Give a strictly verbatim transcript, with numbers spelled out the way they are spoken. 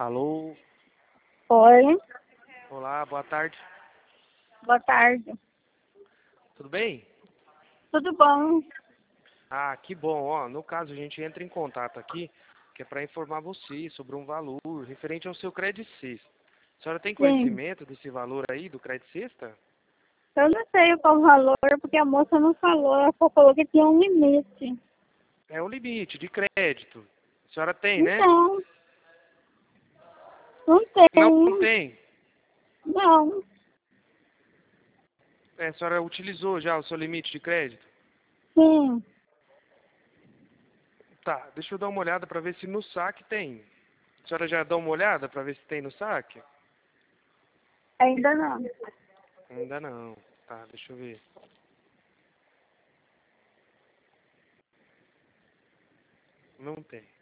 Alô? Oi, Olá, boa tarde. boa tarde. Tudo bem? Tudo bom? Ah, que bom. Ó, no caso, a gente entra em contato aqui, que é para informar você sobre um valor referente ao seu crédito sexta. A senhora tem Sim. conhecimento desse valor aí, do crédito sexta? Eu não sei qual o valor, porque a moça não falou. Ela só falou que tinha um limite. É o limite de crédito. A senhora tem, né? Então, não Não, não tem. tem. Não. É, a senhora utilizou já o seu limite de crédito? Sim. Tá, deixa eu dar uma olhada para ver se no saque tem. A senhora já dá uma olhada para ver se tem no saque? Ainda não. Ainda não. Tá, deixa eu ver. Não tem.